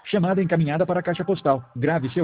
Chamada encaminhada para a caixa postal. Grave seu